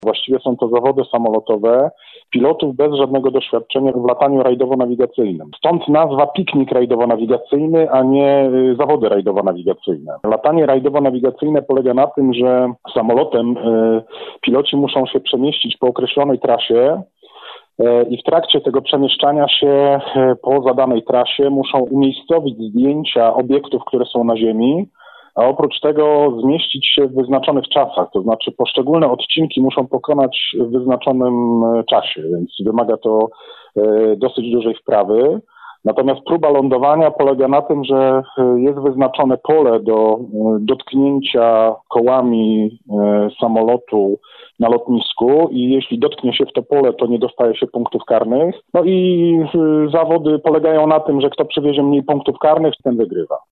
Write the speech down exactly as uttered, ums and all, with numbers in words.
Właściwie są to zawody samolotowe pilotów bez żadnego doświadczenia w lataniu rajdowo-nawigacyjnym. Stąd nazwa piknik rajdowo-nawigacyjny, a nie y, zawody rajdowo-nawigacyjne. Latanie rajdowo-nawigacyjne polega na tym, że samolotem y, piloci muszą się przemieścić po określonej trasie y, i w trakcie tego przemieszczania się y, po zadanej trasie muszą umiejscowić zdjęcia obiektów, które są na ziemi, a oprócz tego zmieścić się w wyznaczonych czasach, to znaczy poszczególne odcinki muszą pokonać w wyznaczonym czasie, więc wymaga to dosyć dużej wprawy. Natomiast próba lądowania polega na tym, że jest wyznaczone pole do dotknięcia kołami samolotu na lotnisku i jeśli dotknie się w to pole, to nie dostaje się punktów karnych. No i zawody polegają na tym, że kto przywiezie mniej punktów karnych, ten wygrywa.